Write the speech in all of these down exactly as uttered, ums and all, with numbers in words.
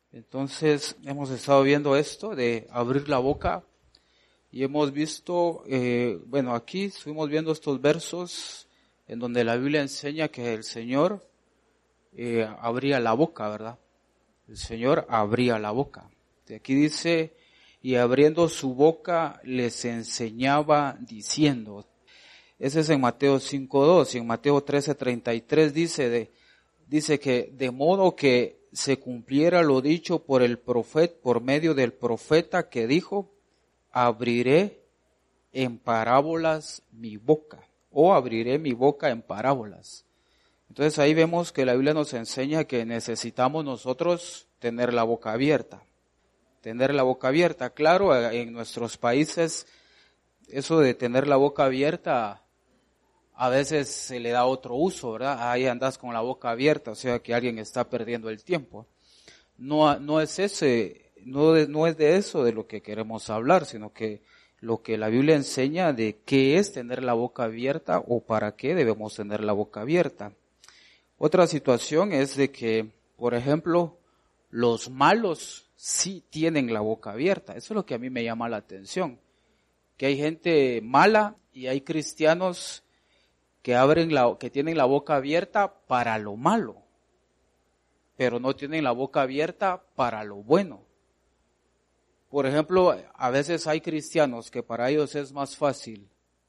Entonces hemos estado viendo esto de abrir la boca y hemos visto, eh, bueno, aquí estuvimos viendo estos versos en donde la Biblia enseña que el Señor eh, abría la boca, ¿verdad? El Señor abría la boca. De aquí dice, y abriendo su boca les enseñaba diciendo. Ese es en Mateo cinco dos, y en Mateo trece treinta y tres dice, de, dice que de modo que se cumpliera lo dicho por el profeta, por medio del profeta que dijo, abriré en parábolas mi boca, o abriré mi boca en parábolas. Entonces ahí vemos que la Biblia nos enseña que necesitamos nosotros tener la boca abierta. Tener la boca abierta. Claro, en nuestros países eso de tener la boca abierta a veces se le da otro uso, ¿verdad? Ahí andas con la boca abierta, o sea que alguien está perdiendo el tiempo. No, no es ese, no, de, no es de eso de lo que queremos hablar, sino que lo que la Biblia enseña de qué es tener la boca abierta o para qué debemos tener la boca abierta. Otra situación es de que, por ejemplo, los malos sí tienen la boca abierta. Eso es lo que a mí me llama la atención. Que hay gente mala y hay cristianos que abren la, que tienen la boca abierta para lo malo, pero no tienen la boca abierta para lo bueno. Por ejemplo, a veces hay cristianos que para ellos es más fácil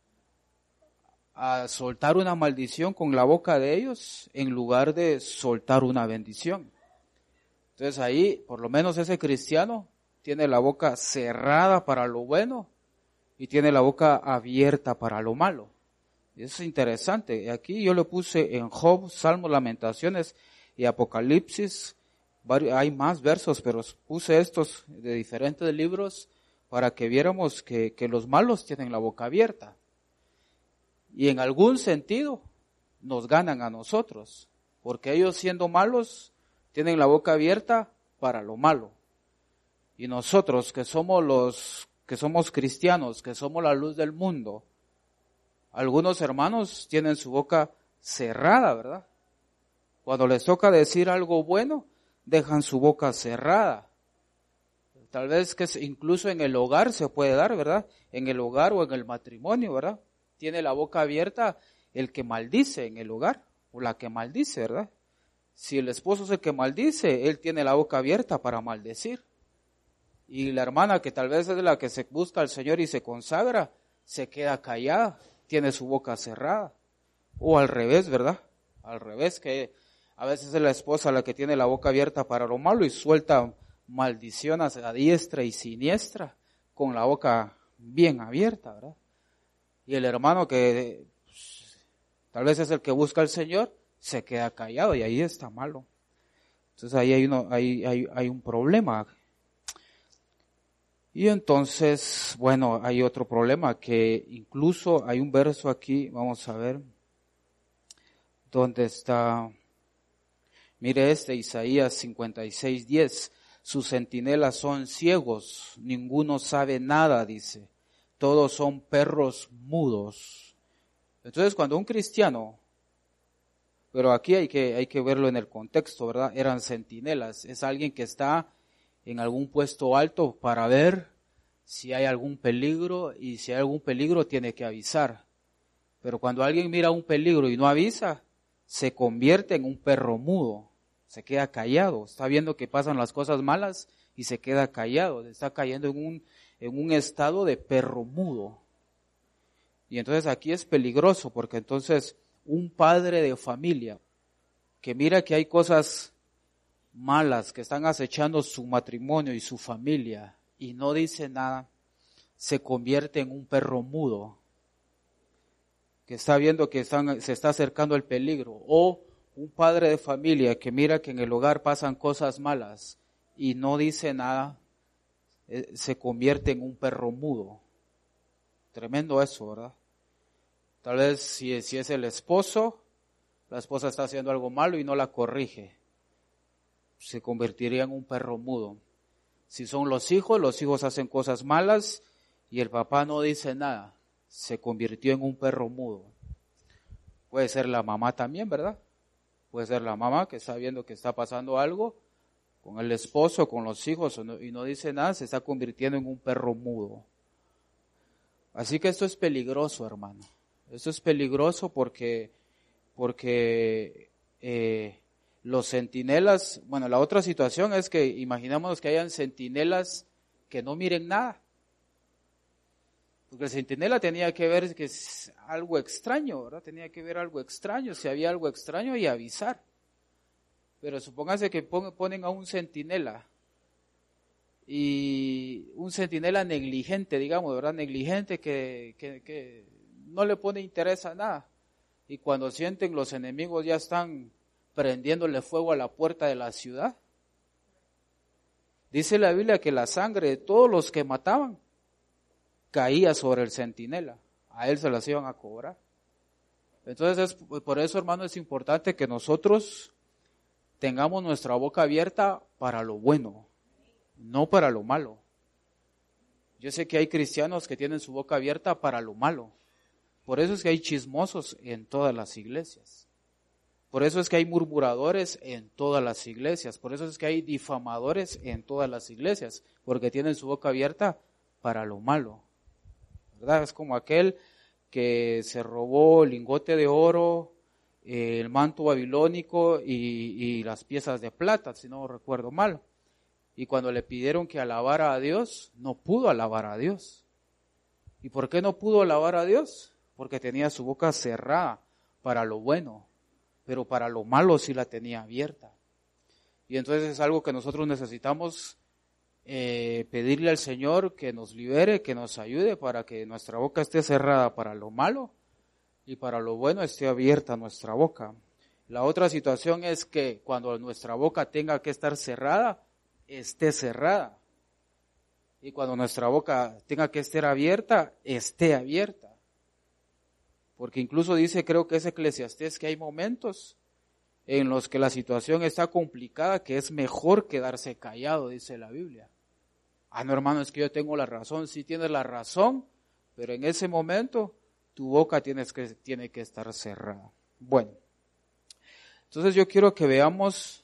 a soltar una maldición con la boca de ellos en lugar de soltar una bendición. Entonces ahí, por lo menos ese cristiano tiene la boca cerrada para lo bueno y tiene la boca abierta para lo malo. Y eso es interesante. Aquí yo lo puse en Job, Salmos, Lamentaciones y Apocalipsis. Hay más versos, pero puse estos de diferentes libros para que viéramos que, que los malos tienen la boca abierta. Y en algún sentido nos ganan a nosotros, porque ellos siendo malos tienen la boca abierta para lo malo. Y nosotros que somos los, que somos cristianos, que somos la luz del mundo, algunos hermanos tienen su boca cerrada, ¿verdad? Cuando les toca decir algo bueno, dejan su boca cerrada. Tal vez que incluso en el hogar se puede dar, ¿verdad? En el hogar o en el matrimonio, ¿verdad? Tiene la boca abierta el que maldice en el hogar, o la que maldice, ¿verdad? Si el esposo es el que maldice, él tiene la boca abierta para maldecir. Y la hermana que tal vez es la que se busca al Señor y se consagra, se queda callada, tiene su boca cerrada. O al revés, ¿verdad? Al revés, que a veces es la esposa la que tiene la boca abierta para lo malo y suelta maldiciones a diestra y siniestra con la boca bien abierta, ¿verdad? Y el hermano que pues, tal vez es el que busca al Señor, se queda callado y ahí está malo. Entonces ahí hay, uno, hay, hay, hay un problema. Y entonces, bueno, hay otro problema que incluso hay un verso aquí, vamos a ver, donde está, mire este, Isaías cincuenta y seis diez, sus centinelas son ciegos, ninguno sabe nada, dice, todos son perros mudos. Entonces cuando un cristiano, pero aquí hay que, hay que verlo en el contexto, ¿verdad? Eran centinelas, es alguien que está en algún puesto alto para ver si hay algún peligro y si hay algún peligro tiene que avisar. Pero cuando alguien mira un peligro y no avisa, se convierte en un perro mudo, se queda callado, está viendo que pasan las cosas malas y se queda callado, está cayendo en un, en un estado de perro mudo. Y entonces aquí es peligroso porque entonces un padre de familia que mira que hay cosas malas que están acechando su matrimonio y su familia y no dice nada, se convierte en un perro mudo que está viendo que están, se está acercando el peligro. O un padre de familia que mira que en el hogar pasan cosas malas y no dice nada, eh, se convierte en un perro mudo. Tremendo eso, ¿verdad? Tal vez si, si es el esposo, la esposa está haciendo algo malo y no la corrige, se convertiría en un perro mudo. Si son los hijos, los hijos hacen cosas malas y el papá no dice nada, se convirtió en un perro mudo. Puede ser la mamá también, ¿verdad? Puede ser la mamá que está viendo que está pasando algo con el esposo, con los hijos, y no dice nada, se está convirtiendo en un perro mudo. Así que esto es peligroso, hermano. Esto es peligroso porque, porque eh, los centinelas, bueno, la otra situación es que imaginémonos que hayan centinelas que no miren nada. Porque el centinela tenía que ver que es algo extraño, ¿verdad? Tenía que ver algo extraño, si había algo extraño y avisar. Pero supóngase que ponen a un centinela y un centinela negligente, digamos, ¿verdad? Negligente que, que, que no le pone interés a nada. Y cuando sienten los enemigos ya están prendiéndole fuego a la puerta de la ciudad. Dice la Biblia que la sangre de todos los que mataban caía sobre el centinela, a él se las iban a cobrar. Entonces, es, por eso, hermano, es importante que nosotros tengamos nuestra boca abierta para lo bueno, no para lo malo. Yo sé que hay cristianos que tienen su boca abierta para lo malo. Por eso es que hay chismosos en todas las iglesias. Por eso es que hay murmuradores en todas las iglesias. Por eso es que hay difamadores en todas las iglesias, porque tienen su boca abierta para lo malo. ¿Verdad? Es como aquel que se robó el lingote de oro, eh, el manto babilónico y, y las piezas de plata, si no recuerdo mal. Y cuando le pidieron que alabara a Dios, no pudo alabar a Dios. ¿Y por qué no pudo alabar a Dios? Porque tenía su boca cerrada para lo bueno, pero para lo malo sí la tenía abierta. Y entonces es algo que nosotros necesitamos Eh, pedirle al Señor que nos libere, que nos ayude para que nuestra boca esté cerrada para lo malo y para lo bueno esté abierta nuestra boca. La otra situación es que cuando nuestra boca tenga que estar cerrada, esté cerrada. Y cuando nuestra boca tenga que estar abierta, esté abierta. Porque incluso dice, creo que es Eclesiastés, que hay momentos en los que la situación está complicada, que es mejor quedarse callado, dice la Biblia. Ah, no, hermano, es que yo tengo la razón. Sí tienes la razón, pero en ese momento tu boca tienes que, tiene que estar cerrada. Bueno, entonces yo quiero que veamos,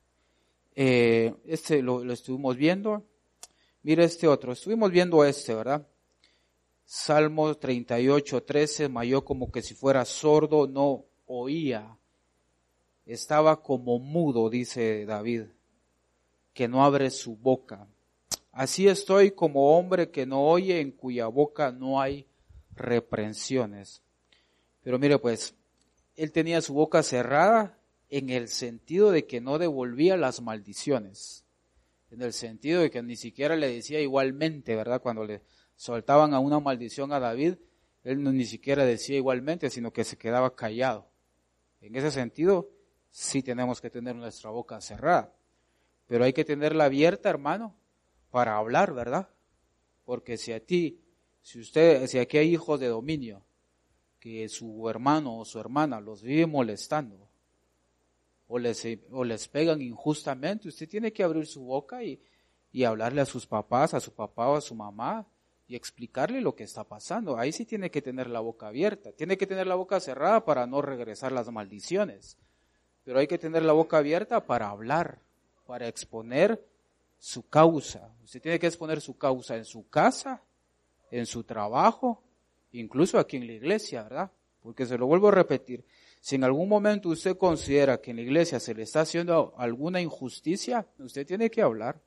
eh, este lo, lo estuvimos viendo. Mira este otro, estuvimos viendo este, ¿verdad? Salmo treinta y ocho, trece, mas yo como que si fuera sordo no oía. Estaba como mudo, dice David, que no abre su boca. Así estoy como hombre que no oye, en cuya boca no hay reprensiones. Pero mire pues, él tenía su boca cerrada en el sentido de que no devolvía las maldiciones. En el sentido de que ni siquiera le decía igualmente, ¿verdad? Cuando le soltaban a una maldición a David, él no, ni siquiera decía igualmente, sino que se quedaba callado. En ese sentido, sí tenemos que tener nuestra boca cerrada. Pero hay que tenerla abierta, hermano, para hablar, ¿verdad? Porque si a ti, si usted, si aquí hay hijos de dominio, que su hermano o su hermana los vive molestando, o les, o les pegan injustamente, usted tiene que abrir su boca y, y hablarle a sus papás, a su papá o a su mamá, y explicarle lo que está pasando. Ahí sí tiene que tener la boca abierta, tiene que tener la boca cerrada para no regresar las maldiciones, pero hay que tener la boca abierta para hablar, para exponer su causa. Usted tiene que exponer su causa en su casa, en su trabajo, incluso aquí en la iglesia, ¿verdad? Porque se lo vuelvo a repetir, si en algún momento usted considera que en la iglesia se le está haciendo alguna injusticia, usted tiene que hablar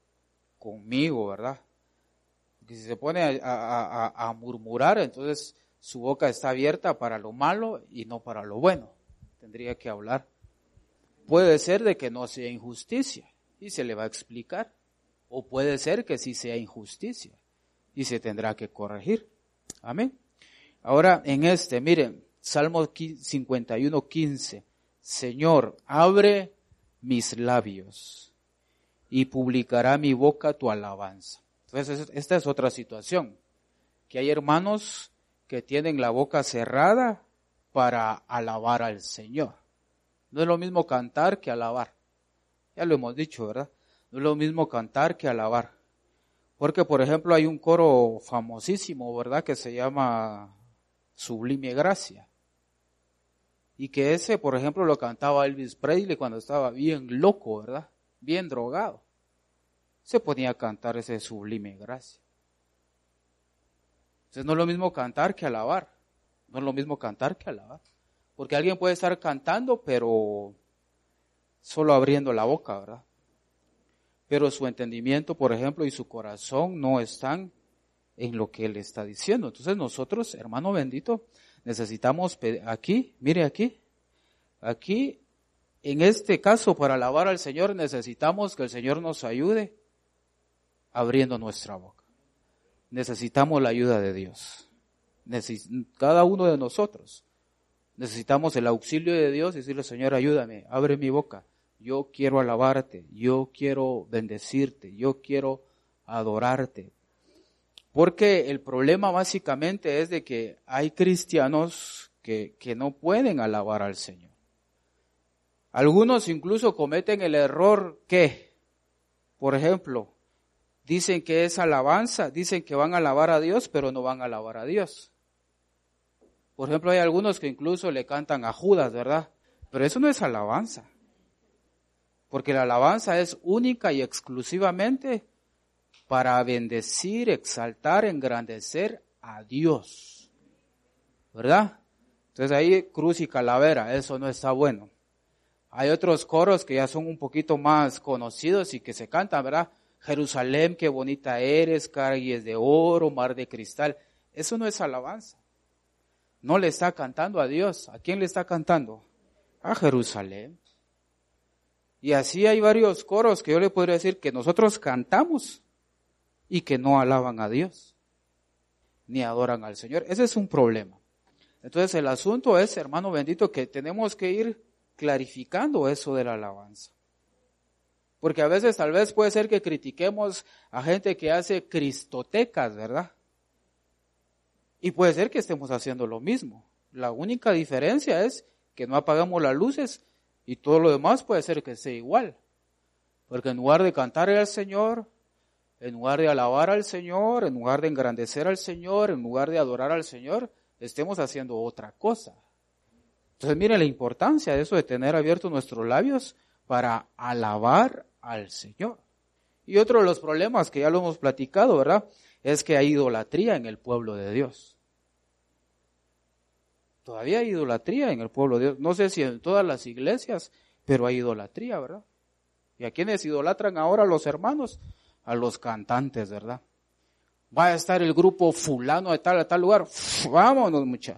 conmigo, ¿verdad? Porque si se pone a, a, a, a murmurar, entonces su boca está abierta para lo malo y no para lo bueno. Tendría que hablar. Puede ser de que no sea injusticia y se le va a explicar, o puede ser que sí sea injusticia y se tendrá que corregir. Amén. Ahora en este, miren, Salmo cincuenta y uno, quince. Señor, abre mis labios y publicará mi boca tu alabanza. Entonces esta es otra situación, que hay hermanos que tienen la boca cerrada para alabar al Señor. No es lo mismo cantar que alabar. Ya lo hemos dicho, ¿verdad? No es lo mismo cantar que alabar. Porque, por ejemplo, hay un coro famosísimo, ¿verdad? Que se llama Sublime Gracia. Y que ese, por ejemplo, lo cantaba Elvis Presley cuando estaba bien loco, ¿verdad? bien drogado, se ponía a cantar ese sublime gracia. Entonces no es lo mismo cantar que alabar, no es lo mismo cantar que alabar, porque alguien puede estar cantando, pero solo abriendo la boca, ¿verdad? Pero su entendimiento, por ejemplo, y su corazón no están en lo que él está diciendo. Entonces nosotros, hermano bendito, necesitamos aquí, mire aquí, aquí, en este caso, para alabar al Señor, necesitamos que el Señor nos ayude abriendo nuestra boca. Necesitamos la ayuda de Dios. Neces- cada uno de nosotros necesitamos el auxilio de Dios y decirle, Señor, ayúdame, abre mi boca. Yo quiero alabarte, yo quiero bendecirte, yo quiero adorarte. Porque el problema básicamente es de que hay cristianos que, que no pueden alabar al Señor. Algunos incluso cometen el error que, por ejemplo, dicen que es alabanza, dicen que van a alabar a Dios, pero no van a alabar a Dios. Por ejemplo, hay algunos que incluso le cantan a Judas, ¿verdad? Pero eso no es alabanza. Porque la alabanza es única y exclusivamente para bendecir, exaltar, engrandecer a Dios. ¿Verdad? Entonces ahí cruz y calavera, eso no está bueno. Hay otros coros que ya son un poquito más conocidos y que se cantan, ¿verdad? Jerusalén, qué bonita eres, calles de oro, mar de cristal. Eso no es alabanza. No le está cantando a Dios. ¿A quién le está cantando? A Jerusalén. Y así hay varios coros que yo le podría decir que nosotros cantamos y que no alaban a Dios, ni adoran al Señor. Ese es un problema. Entonces el asunto es, hermano bendito, que tenemos que ir clarificando eso de la alabanza. Porque a veces tal vez puede ser que critiquemos a gente que hace cristotecas, ¿verdad? Y puede ser que estemos haciendo lo mismo. La única diferencia es que no apagamos las luces y todo lo demás puede ser que sea igual. Porque en lugar de cantar al Señor, en lugar de alabar al Señor, en lugar de engrandecer al Señor, en lugar de adorar al Señor, estemos haciendo otra cosa. Entonces mire la importancia de eso de tener abiertos nuestros labios para alabar al Señor. Y otro de los problemas que ya lo hemos platicado, ¿verdad? Es que hay idolatría en el pueblo de Dios. Todavía hay idolatría en el pueblo de Dios. No sé si en todas las iglesias, pero hay idolatría, ¿verdad? ¿Y a quiénes idolatran ahora los hermanos? A los cantantes, ¿verdad? Va a estar el grupo fulano de tal a tal lugar. Uf, vámonos, muchachos.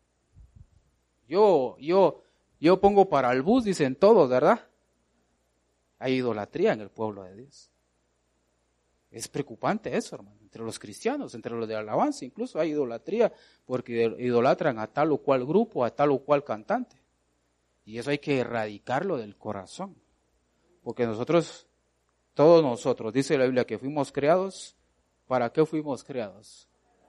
Yo, yo, yo pongo para el bus, dicen todos, ¿verdad? Hay idolatría en el pueblo de Dios. Es preocupante eso, hermano. Entre los cristianos, entre los de alabanza, incluso hay idolatría porque idolatran a tal o cual grupo, a tal o cual cantante. Y eso hay que erradicarlo del corazón. Porque nosotros, todos nosotros, dice la Biblia que fuimos creados, ¿para qué fuimos creados?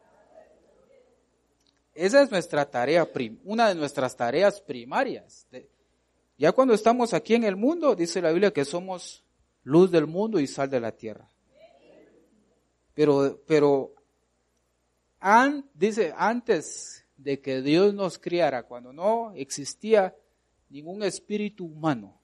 Esa es nuestra tarea, una de nuestras tareas primarias. Ya cuando estamos aquí en el mundo, dice la Biblia que somos luz del mundo y sal de la tierra. Pero, pero, an, dice, antes de que Dios nos criara, cuando no existía ningún espíritu humano,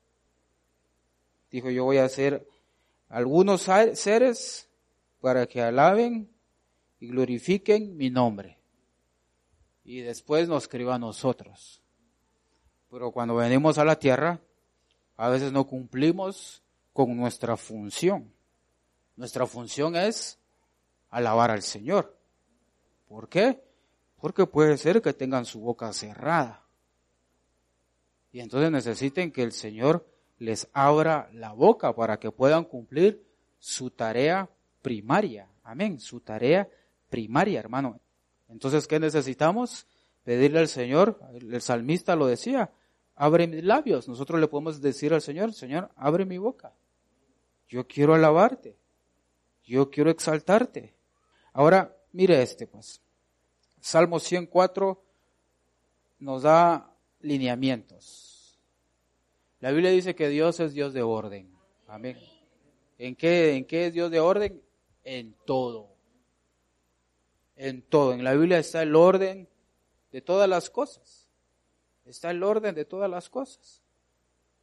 dijo, yo voy a hacer algunos seres para que alaben y glorifiquen mi nombre. Y después nos crió a nosotros. Pero cuando venimos a la tierra, a veces no cumplimos con nuestra función. Nuestra función es alabar al Señor. ¿Por qué? Porque puede ser que tengan su boca cerrada. Y entonces necesiten que el Señor les abra la boca para que puedan cumplir su tarea primaria. Amén, su tarea primaria, hermano. Entonces, ¿qué necesitamos? Pedirle al Señor, el salmista lo decía, abre mis labios. Nosotros le podemos decir al Señor, Señor, abre mi boca. Yo quiero alabarte. Yo quiero exaltarte. Ahora, mire este pues. Salmo ciento cuatro nos da lineamientos. La Biblia dice que Dios es Dios de orden. Amén. ¿En qué, en qué es Dios de orden? En todo. En todo. En la Biblia está el orden de todas las cosas. Está el orden de todas las cosas.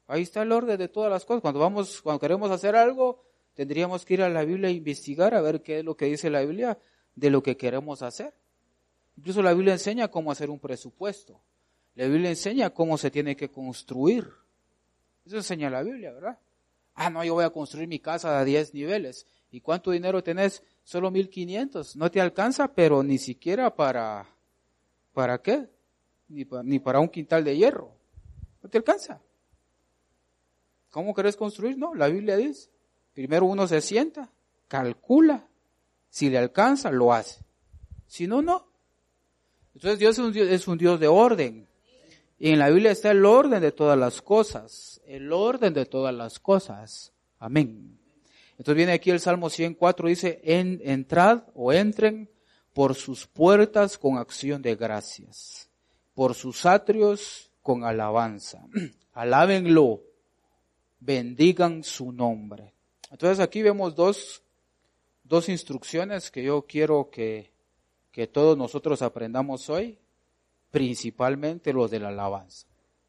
Ahí está el orden de todas las cosas. Cuando vamos, cuando queremos hacer algo, tendríamos que ir a la Biblia e investigar a ver qué es lo que dice la Biblia de lo que queremos hacer. Incluso la Biblia enseña cómo hacer un presupuesto. La Biblia enseña cómo se tiene que construir. Eso enseña la Biblia, ¿verdad? Ah, no, yo voy a construir mi casa a diez niveles. ¿Y cuánto dinero tenés? Solo mil quinientos. No te alcanza, pero ni siquiera para, ¿para qué? Ni para, ni para un quintal de hierro. No te alcanza. ¿Cómo querés construir? No, la Biblia dice. Primero uno se sienta, calcula. Si le alcanza, lo hace. Si no, no. Entonces Dios es un Dios, es un Dios de orden. Y en la Biblia está el orden de todas las cosas. El orden de todas las cosas. Amén. Entonces viene aquí el Salmo ciento cuatro, dice, en, entrad o entren por sus puertas con acción de gracias, por sus atrios con alabanza. Alábenlo, bendigan su nombre. Entonces aquí vemos dos, dos instrucciones que yo quiero que, que todos nosotros aprendamos hoy, principalmente los de la alabanza.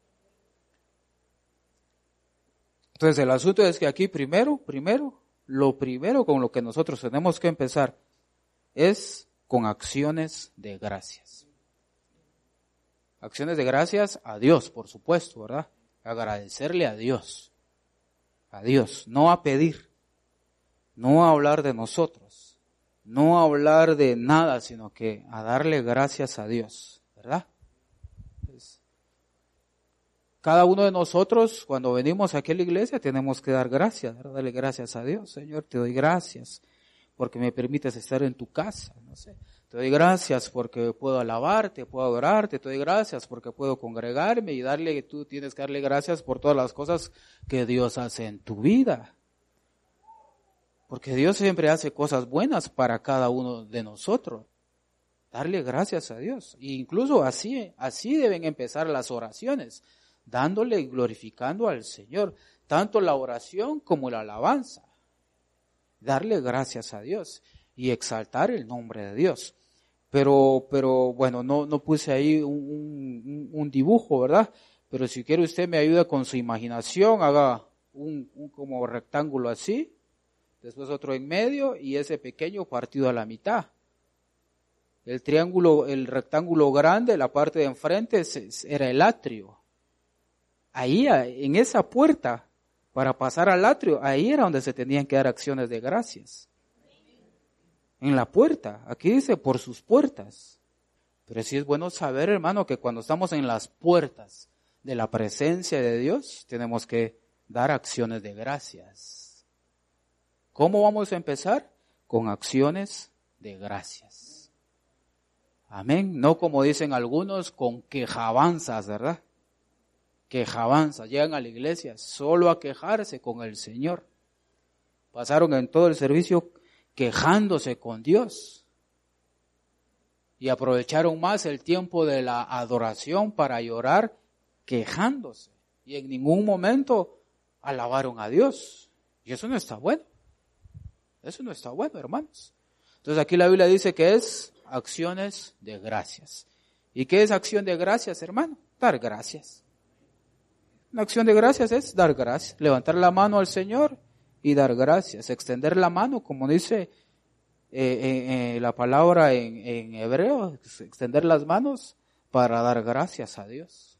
Entonces el asunto es que aquí primero, primero, lo primero con lo que nosotros tenemos que empezar es con acciones de gracias. Acciones de gracias a Dios, por supuesto, ¿verdad? Agradecerle a Dios. A Dios, no a pedir, no a hablar de nosotros, no a hablar de nada, sino que a darle gracias a Dios, ¿verdad? Pues, cada uno de nosotros, cuando venimos aquí a la iglesia, tenemos que dar gracias, ¿verdad? Darle gracias a Dios. Señor, te doy gracias porque me permites estar en tu casa, no sé. Te doy gracias porque puedo alabarte, puedo adorarte, te doy gracias porque puedo congregarme y darle, tú tienes que darle gracias por todas las cosas que Dios hace en tu vida. Porque Dios siempre hace cosas buenas para cada uno de nosotros. Darle gracias a Dios. E incluso así, así deben empezar las oraciones, dándole y glorificando al Señor, tanto la oración como la alabanza. Darle gracias a Dios y exaltar el nombre de Dios. Pero, pero bueno, no, no puse ahí un, un, un dibujo, ¿verdad? Pero si quiere usted me ayuda con su imaginación, haga un, un como rectángulo así, después otro en medio y ese pequeño partido a la mitad. El triángulo, el rectángulo grande, la parte de enfrente era el atrio. Ahí, en esa puerta, para pasar al atrio, ahí era donde se tenían que dar acciones de gracias. En la puerta, aquí dice por sus puertas. Pero sí es bueno saber, hermano, que cuando estamos en las puertas de la presencia de Dios, tenemos que dar acciones de gracias. ¿Cómo vamos a empezar? Con acciones de gracias. Amén. No como dicen algunos, con quejabanzas, ¿verdad? Quejabanzas. Llegan a la iglesia solo a quejarse con el Señor. Pasaron en todo el servicio quejándose con Dios. Y aprovecharon más el tiempo de la adoración para llorar quejándose. Y en ningún momento alabaron a Dios. Y eso no está bueno. Eso no está bueno, hermanos. Entonces aquí la Biblia dice que es acciones de gracias. ¿Y qué es acción de gracias, hermano? Dar gracias. Una acción de gracias es dar gracias. Levantar la mano al Señor y dar gracias. Extender la mano, como dice eh, eh, eh, la palabra en, en hebreo, extender las manos para dar gracias a Dios.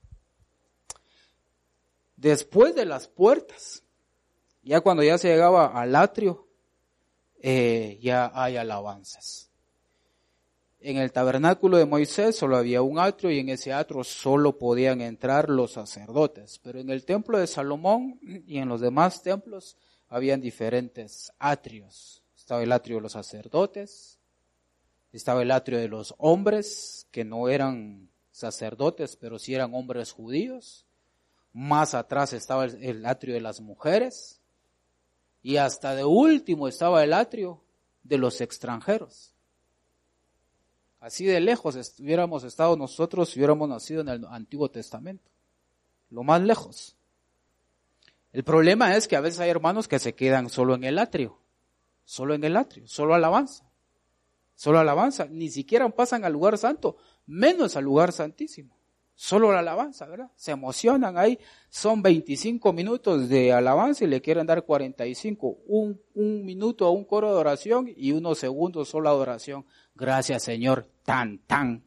Después de las puertas, ya cuando ya se llegaba al atrio, eh, ya hay alabanzas. En el tabernáculo de Moisés solo había un atrio y en ese atrio solo podían entrar los sacerdotes. Pero en el templo de Salomón y en los demás templos habían diferentes atrios. Estaba el atrio de los sacerdotes, estaba el atrio de los hombres que no eran sacerdotes, pero sí eran hombres judíos. Más atrás estaba el, el atrio de las mujeres. Y hasta de último estaba el atrio de los extranjeros. Así de lejos hubiéramos estado nosotros si hubiéramos nacido en el Antiguo Testamento. Lo más lejos. El problema es que a veces hay hermanos que se quedan solo en el atrio. Solo en el atrio. Solo alabanza. Solo alabanza. Ni siquiera pasan al lugar santo. Menos al lugar santísimo. Solo la alabanza, ¿verdad? Se emocionan ahí, son veinticinco minutos de alabanza y le quieren dar cuarenta y cinco, un, un minuto a un coro de oración y unos segundos solo a adoración. Gracias, Señor, tan, tan.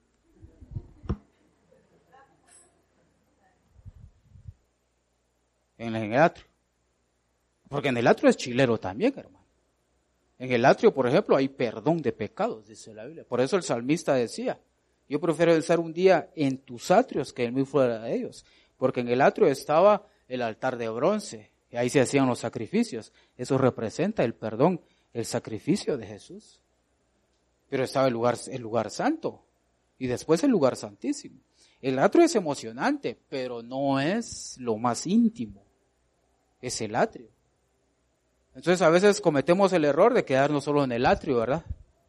En el atrio. Porque en el atrio es chilero también, hermano. En el atrio, por ejemplo, hay perdón de pecados, dice la Biblia. Por eso el salmista decía, yo prefiero estar un día en tus atrios que en mí fuera de ellos. Porque en el atrio estaba el altar de bronce, y ahí se hacían los sacrificios. Eso representa el perdón, el sacrificio de Jesús. Pero estaba el lugar, el lugar santo, y después el lugar santísimo. El atrio es emocionante, pero no es lo más íntimo. Es el atrio. Entonces a veces cometemos el error de quedarnos solo en el atrio, ¿verdad?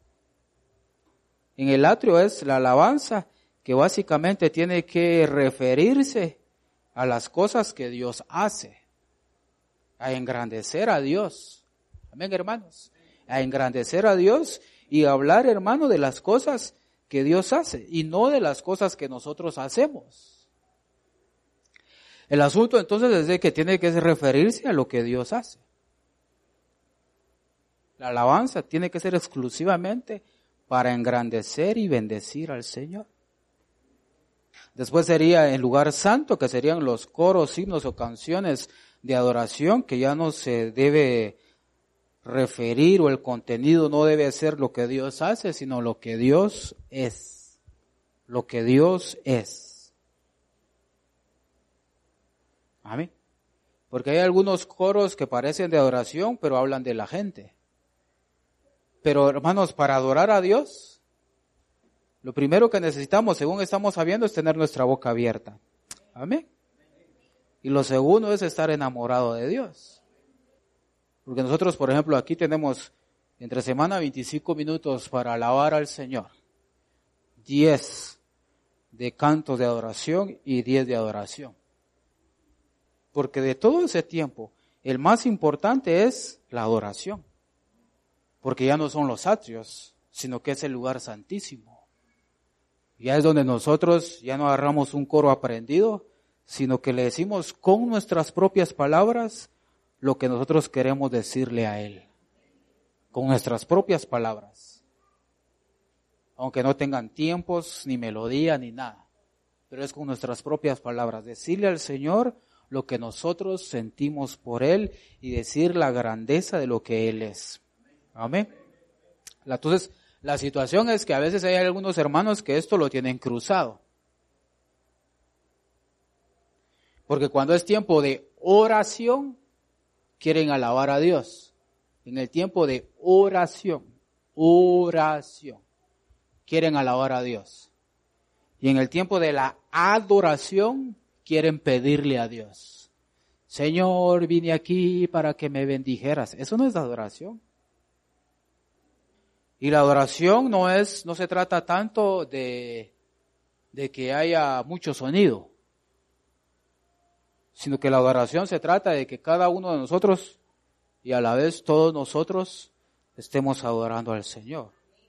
En el atrio es la alabanza que básicamente tiene que referirse a las cosas que Dios hace, a engrandecer a Dios. Amén, hermanos. A engrandecer a Dios y hablar, hermano, de las cosas que Dios hace y no de las cosas que nosotros hacemos. El asunto entonces es de que tiene que referirse a lo que Dios hace. La alabanza tiene que ser exclusivamente para engrandecer y bendecir al Señor. Después sería el lugar santo, que serían los coros, himnos o canciones de adoración, que ya no se debe referir o el contenido no debe ser lo que Dios hace, sino lo que Dios es. Lo que Dios es. Amén. Porque hay algunos coros que parecen de adoración, pero hablan de la gente. Pero hermanos, para adorar a Dios, lo primero que necesitamos, según estamos sabiendo, es tener nuestra boca abierta. Amén. Y lo segundo es estar enamorado de Dios. Porque nosotros, por ejemplo, aquí tenemos entre semana veinticinco minutos para alabar al Señor. diez de cantos de adoración y diez de adoración. Porque de todo ese tiempo, el más importante es la adoración. Porque ya no son los atrios, sino que es el lugar santísimo. Ya es donde nosotros ya no agarramos un coro aprendido, sino que le decimos con nuestras propias palabras lo que nosotros queremos decirle a Él. Con nuestras propias palabras. Aunque no tengan tiempos, ni melodía, ni nada. Pero es con nuestras propias palabras. Decirle al Señor lo que nosotros sentimos por Él y decir la grandeza de lo que Él es. Amén. Entonces, la situación es que a veces hay algunos hermanos que esto lo tienen cruzado. Porque cuando es tiempo de oración, quieren alabar a Dios. En el tiempo de oración, oración, quieren alabar a Dios. Y en el tiempo de la adoración, quieren pedirle a Dios. Señor, vine aquí para que me bendijeras. Eso no es adoración. Y la adoración no es, no se trata tanto de, de que haya mucho sonido, sino que la adoración se trata de que cada uno de nosotros y a la vez todos nosotros estemos adorando al Señor.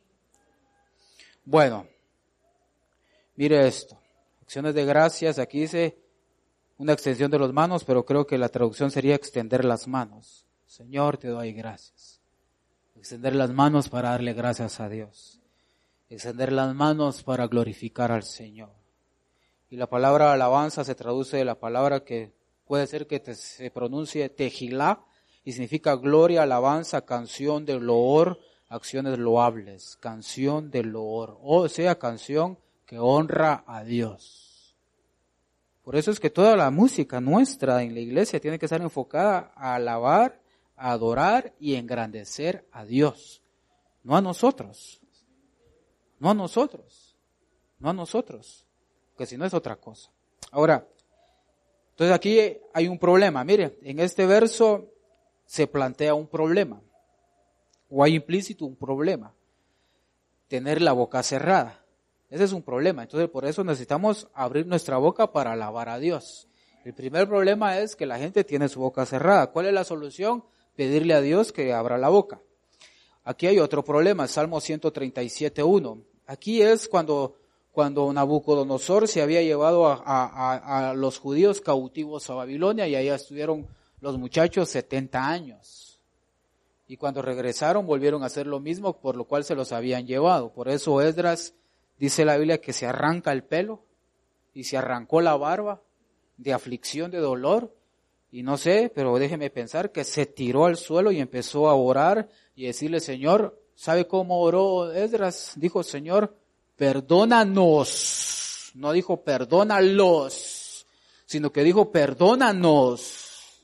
Bueno, mire esto, acciones de gracias, aquí dice una extensión de las manos, pero creo que la traducción sería extender las manos. Señor, te doy gracias. Extender las manos para darle gracias a Dios. Extender las manos para glorificar al Señor. Y la palabra alabanza se traduce de la palabra que puede ser que te, se pronuncie tejilá y significa gloria, alabanza, canción de loor, acciones loables, canción de loor, o sea, canción que honra a Dios. Por eso es que toda la música nuestra en la iglesia tiene que estar enfocada a alabar, a adorar y engrandecer a Dios, no a nosotros, no a nosotros, no a nosotros, porque si no es otra cosa. Ahora, entonces aquí hay un problema, mire, en este verso se plantea un problema, o hay implícito un problema, tener la boca cerrada, ese es un problema, entonces por eso necesitamos abrir nuestra boca para alabar a Dios. El primer problema es que la gente tiene su boca cerrada. ¿Cuál es la solución? Pedirle a Dios que abra la boca. Aquí hay otro problema, Salmo ciento treinta y siete, uno. Aquí es cuando, cuando Nabucodonosor se había llevado a, a, a los judíos cautivos a Babilonia, y allá estuvieron los muchachos setenta años. Y cuando regresaron volvieron a hacer lo mismo, por lo cual se los habían llevado. Por eso Esdras dice la Biblia que se arranca el pelo y se arrancó la barba de aflicción, de dolor. Y no sé, pero déjeme pensar que se tiró al suelo y empezó a orar y decirle, Señor, ¿sabe cómo oró Esdras? Dijo, Señor, perdónanos. No dijo perdónalos, sino que dijo perdónanos.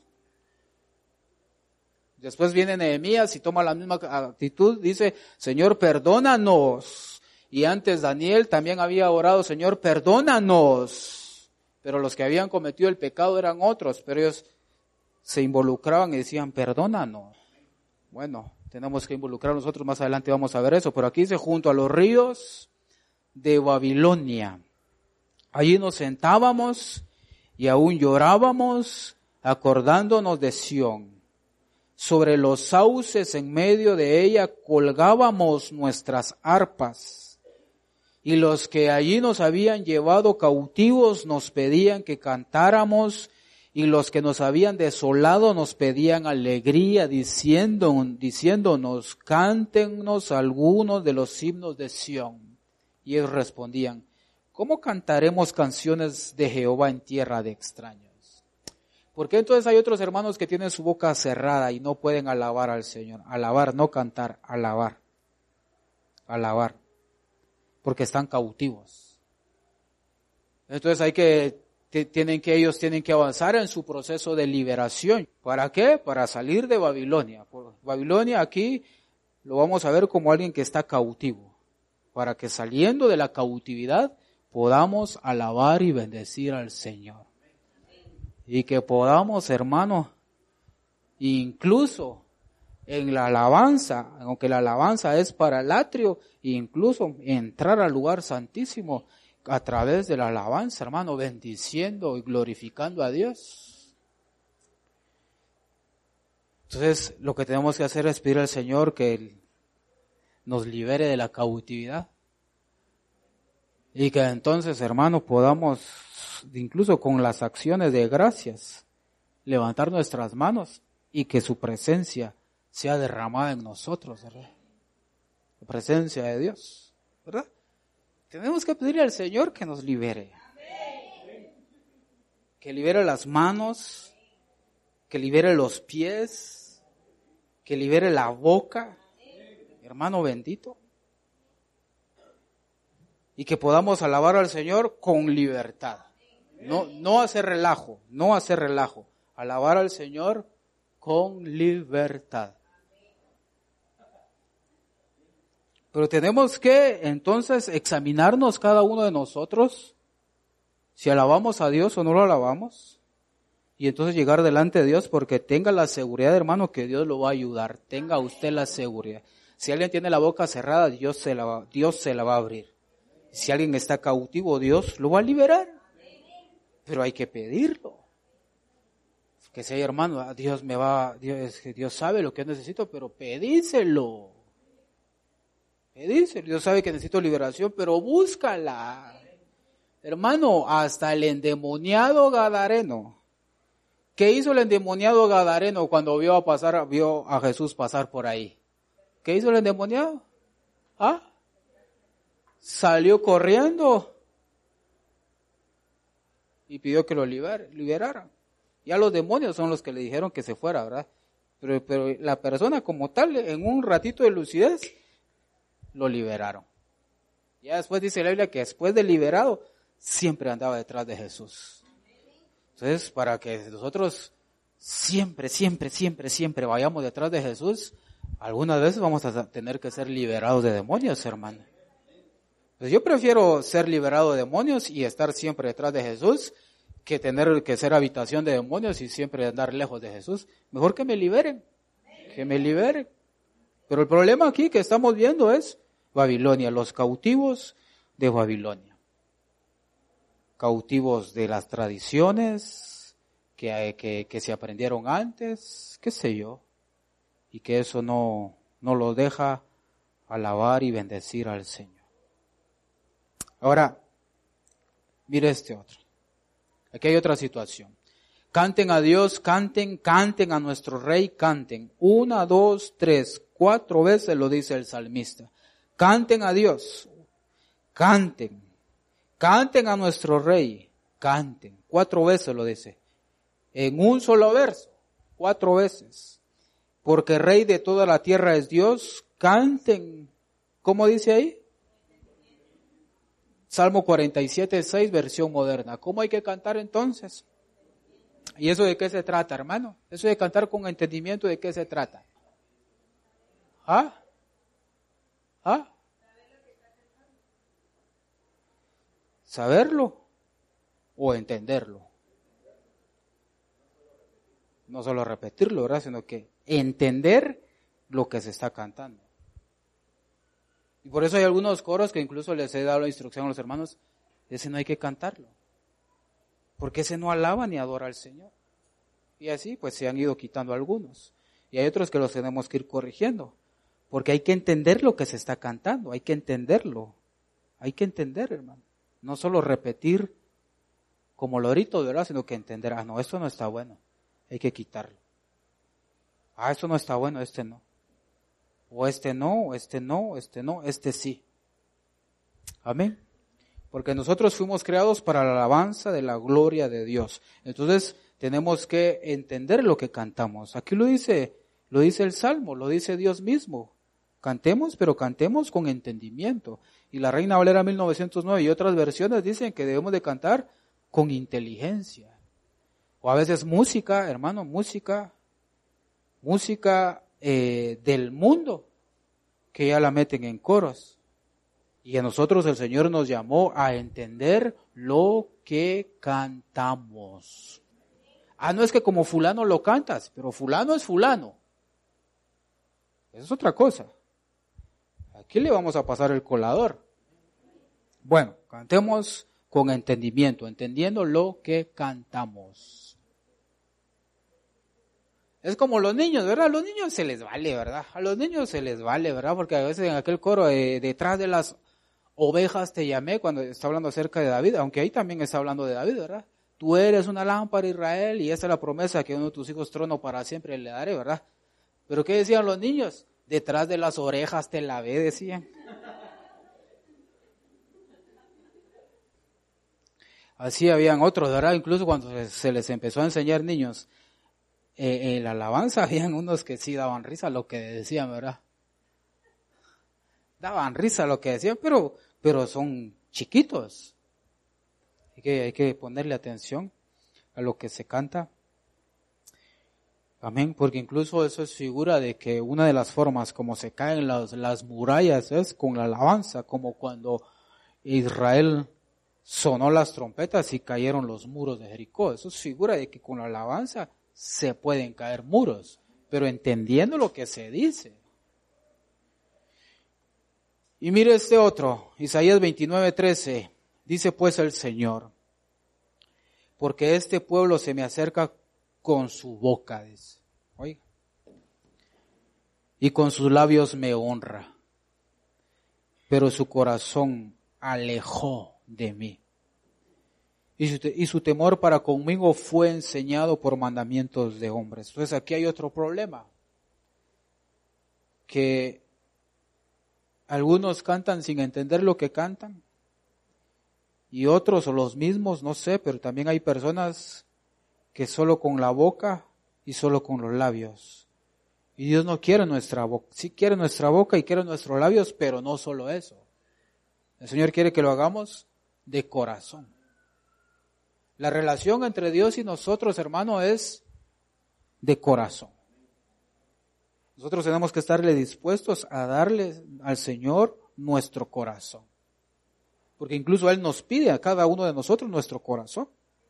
Después viene Nehemías y toma la misma actitud, dice, Señor, perdónanos. Y antes Daniel también había orado, Señor, perdónanos. Pero los que habían cometido el pecado eran otros, pero ellos se involucraban y decían, perdónanos. Bueno, tenemos que involucrar nosotros, más adelante vamos a ver eso, pero aquí dice, junto a los ríos de Babilonia. Allí nos sentábamos y aún llorábamos, acordándonos de Sión. Sobre los sauces en medio de ella colgábamos nuestras arpas. Y los que allí nos habían llevado cautivos nos pedían que cantáramos, y los que nos habían desolado nos pedían alegría, diciendo, diciéndonos, cántennos algunos de los himnos de Sión. Y ellos respondían, ¿cómo cantaremos canciones de Jehová en tierra de extraños? Porque entonces hay otros hermanos que tienen su boca cerrada y no pueden alabar al Señor. Alabar, no cantar, alabar. Alabar. Porque están cautivos. Entonces hay que, tienen que, ellos tienen que avanzar en su proceso de liberación. ¿Para qué? Para salir de Babilonia. Por Babilonia aquí lo vamos a ver como alguien que está cautivo. Para que saliendo de la cautividad podamos alabar y bendecir al Señor. Y que podamos, hermanos, incluso en la alabanza, aunque la alabanza es para el atrio, incluso entrar al lugar santísimo a través de la alabanza, hermano, bendiciendo y glorificando a Dios. Entonces, lo que tenemos que hacer es pedir al Señor que Él nos libere de la cautividad. Y que entonces, hermanos, podamos, incluso con las acciones de gracias, levantar nuestras manos y que su presencia sea derramada en nosotros, ¿verdad? La presencia de Dios, ¿verdad? Tenemos que pedirle al Señor que nos libere. Que libere las manos, que libere los pies, que libere la boca, hermano bendito. Y que podamos alabar al Señor con libertad. No, no hacer relajo, no hacer relajo. Alabar al Señor con libertad. Pero tenemos que entonces examinarnos cada uno de nosotros, si alabamos a Dios o no lo alabamos, y entonces llegar delante de Dios, porque tenga la seguridad, hermano, que Dios lo va a ayudar. Tenga usted la seguridad. Si alguien tiene la boca cerrada, Dios se la va, Dios se la va a abrir. Si alguien está cautivo, Dios lo va a liberar. Pero hay que pedirlo. Que sea, hermano, Dios me va, Dios, Dios sabe lo que necesito, pero pedíselo. Pedíselo. Dios sabe que necesito liberación, pero búscala. Hermano, hasta el endemoniado gadareno. ¿Qué hizo el endemoniado gadareno cuando vio a pasar, vio a Jesús pasar por ahí? ¿Qué hizo el endemoniado? ¿Ah? Salió corriendo y pidió que lo liber, liberaran. Ya los demonios son los que le dijeron que se fuera, ¿verdad? Pero, pero la persona como tal, en un ratito de lucidez, lo liberaron. Ya después dice la Biblia que después de liberado, siempre andaba detrás de Jesús. Entonces, para que nosotros siempre, siempre, siempre, siempre vayamos detrás de Jesús, algunas veces vamos a tener que ser liberados de demonios, hermano. Pues yo prefiero ser liberado de demonios y estar siempre detrás de Jesús que tener que ser habitación de demonios y siempre andar lejos de Jesús. Mejor que me liberen, que me liberen. Pero el problema aquí que estamos viendo es Babilonia, los cautivos de Babilonia. Cautivos de las tradiciones que, que, que se aprendieron antes, qué sé yo, y que eso no, no los deja alabar y bendecir al Señor. Ahora, Mire este otro. Aquí hay otra situación. Canten a Dios, canten, canten a nuestro Rey, canten. Una, dos, tres, cuatro veces lo dice el salmista. Canten a Dios, canten, canten a nuestro Rey, canten. Cuatro veces lo dice. En un solo verso, cuatro veces. Porque Rey de toda la tierra es Dios, canten. ¿Cómo dice ahí? Salmo cuarenta y siete, seis, versión moderna. ¿Cómo hay que cantar entonces? ¿Y eso de qué se trata, hermano? Eso de cantar con entendimiento, ¿de qué se trata? ¿Ah? ¿Ah? ¿Saberlo o entenderlo? No solo repetirlo, ¿verdad? Sino que entender lo que se está cantando. Y por eso hay algunos coros que incluso les he dado la instrucción a los hermanos, ese no hay que cantarlo. Porque ese no alaba ni adora al Señor. Y así pues se han ido quitando algunos. Y hay otros que los tenemos que ir corrigiendo. Porque hay que entender lo que se está cantando, hay que entenderlo. Hay que entender, hermano. No solo repetir como lorito, ¿verdad? Sino que entender, ah, no, esto no está bueno, hay que quitarlo. Ah, esto no está bueno, este no. O este no, este no, este no, este sí. Amén. Porque nosotros fuimos creados para la alabanza de la gloria de Dios. Entonces tenemos que entender lo que cantamos. Aquí lo dice, lo dice el Salmo, lo dice Dios mismo. Cantemos, pero cantemos con entendimiento. Y la Reina Valera mil novecientos nueve y otras versiones dicen que debemos de cantar con inteligencia. O a veces música, hermano, música, música eh, del mundo, que ya la meten en coros. Y a nosotros el Señor nos llamó a entender lo que cantamos. Ah, no es que como fulano lo cantas, pero fulano es fulano. Eso es otra cosa. Aquí le vamos a pasar el colador. Bueno, cantemos con entendimiento, entendiendo lo que cantamos. Es como los niños, ¿verdad? A los niños se les vale, ¿verdad? A los niños se les vale, ¿verdad? Porque a veces en aquel coro, eh, detrás de las ovejas te llamé, cuando está hablando acerca de David, aunque ahí también está hablando de David, ¿verdad? Tú eres una lámpara, Israel, y esa es la promesa que uno de tus hijos trono para siempre le daré, ¿verdad? Pero ¿qué decían los niños? Detrás de las orejas te lavé, decían. Así habían otros, ¿verdad? Incluso cuando se les empezó a enseñar niños eh, en la alabanza, habían unos que sí daban risa lo que decían, ¿verdad? Daban risa lo que decían, pero, pero son chiquitos. Hay que, hay que ponerle atención a lo que se canta. Amén, porque incluso eso es figura de que una de las formas como se caen las, las murallas es con la alabanza, como cuando Israel sonó las trompetas y cayeron los muros de Jericó. Eso es figura de que con la alabanza se pueden caer muros, pero entendiendo lo que se dice. Y mire este otro, Isaías veintinueve, trece, dice pues el Señor, porque este pueblo se me acerca con su boca, dice, oiga, y con sus labios me honra, pero su corazón alejó de mí. Y su, y su temor para conmigo fue enseñado por mandamientos de hombres. Entonces aquí hay otro problema, que algunos cantan sin entender lo que cantan, y otros o los mismos, no sé, pero también hay personas que solo con la boca y solo con los labios. Y Dios no quiere nuestra boca, sí quiere nuestra boca y quiere nuestros labios, pero no solo eso. El Señor quiere que lo hagamos de corazón. La relación entre Dios y nosotros, hermano, es de corazón. Nosotros tenemos que estarle dispuestos a darle al Señor nuestro corazón. Porque incluso Él nos pide a cada uno de nosotros nuestro corazón.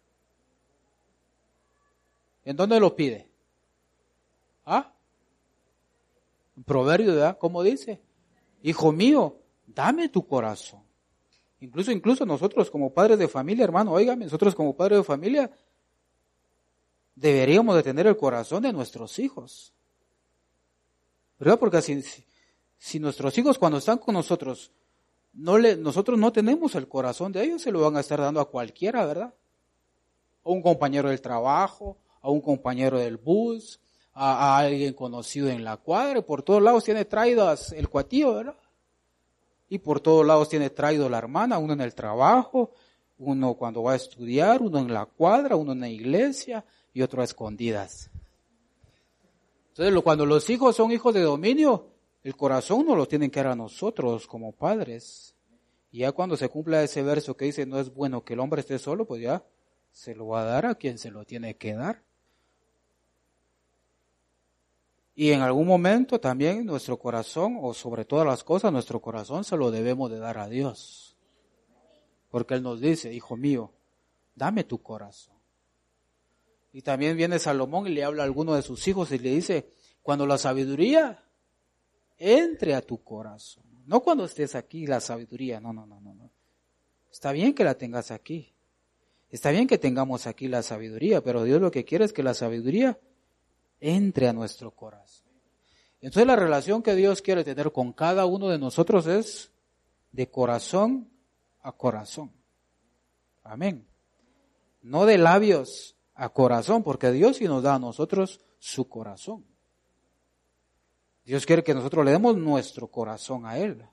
¿En dónde lo pide? ¿Ah? En Proverbios, ¿verdad? ¿Cómo dice? Hijo mío, dame tu corazón. Incluso, incluso nosotros como padres de familia, hermano, óigame, nosotros como padres de familia deberíamos de tener el corazón de nuestros hijos. ¿Verdad? Porque si, si, si nuestros hijos cuando están con nosotros no le, nosotros no tenemos el corazón de ellos, se lo van a estar dando a cualquiera, ¿verdad? A un compañero del trabajo, a un compañero del bus, a, a alguien conocido en la cuadra, y por todos lados tiene traído el cuatillo, ¿verdad? Y por todos lados tiene traído la hermana, uno en el trabajo, uno cuando va a estudiar, uno en la cuadra, uno en la iglesia y otro a escondidas. Entonces, cuando los hijos son hijos de dominio, el corazón no lo tienen que dar a nosotros como padres. Y ya cuando se cumpla ese verso que dice, no es bueno que el hombre esté solo, pues ya se lo va a dar a quien se lo tiene que dar. Y en algún momento también nuestro corazón, o sobre todas las cosas, nuestro corazón se lo debemos de dar a Dios. Porque Él nos dice, hijo mío, dame tu corazón. Y también viene Salomón y le habla a alguno de sus hijos y le dice, cuando la sabiduría entre a tu corazón. No cuando estés aquí, la sabiduría, no, no, no, no, no. Está bien que la tengas aquí. Está bien que tengamos aquí la sabiduría, pero Dios lo que quiere es que la sabiduría entre a nuestro corazón. Entonces la relación que Dios quiere tener con cada uno de nosotros es de corazón a corazón. Amén. No de labios a corazón, porque Dios sí nos da a nosotros su corazón. Dios quiere que nosotros le demos nuestro corazón a Él.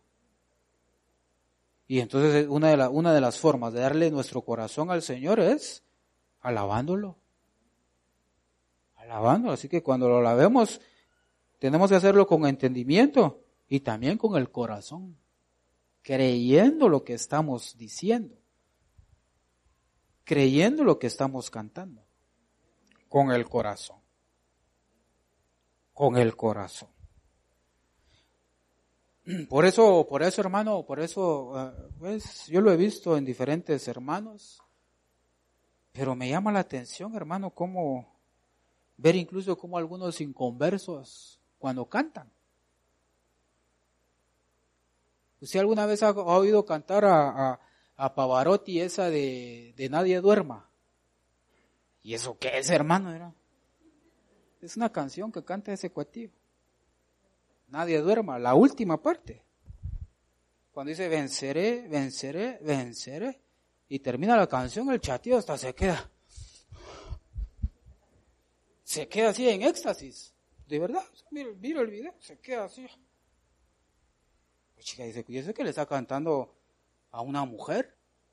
Y entonces una de, la, una de las formas de darle nuestro corazón al Señor es alabándolo. Alabándolo. Así que cuando lo alabemos, tenemos que hacerlo con entendimiento y también con el corazón, creyendo lo que estamos diciendo, creyendo lo que estamos cantando, con el corazón, con el corazón. Por eso, por eso, hermano, por eso, pues, yo lo he visto en diferentes hermanos, pero me llama la atención, hermano, cómo ver incluso cómo algunos inconversos cuando cantan. ¿Usted alguna vez ha, ha oído cantar a, a, a Pavarotti esa de, de Nadie Duerma? ¿Y eso qué es, hermano? Era? Es una canción que canta ese cuatillo. Nadie duerma, la última parte. Cuando dice venceré, venceré, venceré, y termina la canción, el chatillo hasta se queda. Se queda así en éxtasis. De verdad, mira, mira el video, se queda así. La chica dice, ¿y eso que le está cantando a una mujer?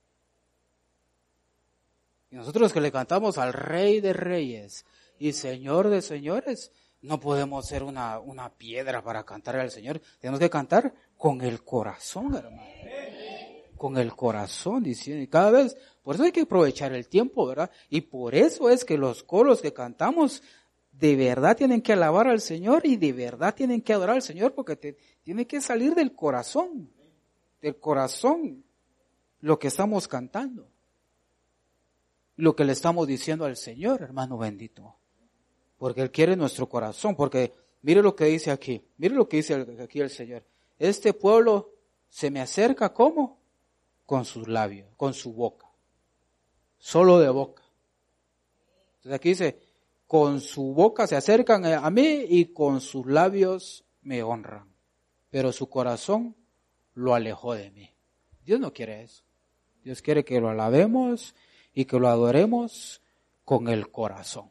Y nosotros que le cantamos al Rey de Reyes y Señor de Señores, no podemos ser una, una piedra para cantarle al Señor. Tenemos que cantar con el corazón, hermano. Con el corazón, diciendo. Y cada vez, por eso hay que aprovechar el tiempo, ¿verdad? Y por eso es que los coros que cantamos de verdad tienen que alabar al Señor y de verdad tienen que adorar al Señor, porque te, tiene que salir del corazón. Del corazón lo que estamos cantando. Lo que le estamos diciendo al Señor, hermano bendito. Porque Él quiere nuestro corazón, porque mire lo que dice aquí, mire lo que dice aquí el Señor. Este pueblo se me acerca, ¿cómo? Con sus labios, con su boca. Solo de boca. Entonces aquí dice, con su boca se acercan a mí y con sus labios me honran. Pero su corazón lo alejó de mí. Dios no quiere eso. Dios quiere que lo alabemos y que lo adoremos con el corazón.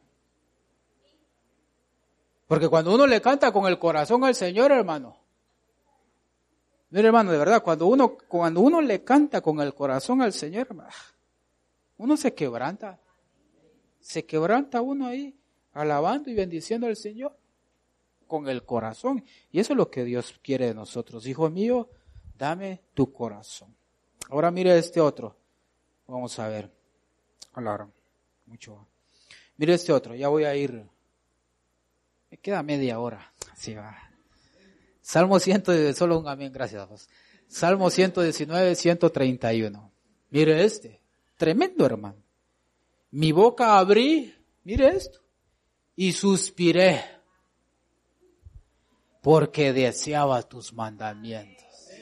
Porque cuando uno le canta con el corazón al Señor, hermano, mire hermano, de verdad, cuando uno, cuando uno le canta con el corazón al Señor, uno se quebranta, se quebranta uno ahí, alabando y bendiciendo al Señor con el corazón. Y eso es lo que Dios quiere de nosotros. Hijo mío, dame tu corazón. Ahora mire este otro, vamos a ver, hablar mucho. Mire este otro, ya voy a ir. Me queda media hora, así va. Salmo ciento, solo un amén, gracias. Salmo ciento diecinueve, ciento treinta y uno. Mire este, tremendo hermano. Mi boca abrí, mire esto, y suspiré, porque deseaba tus mandamientos.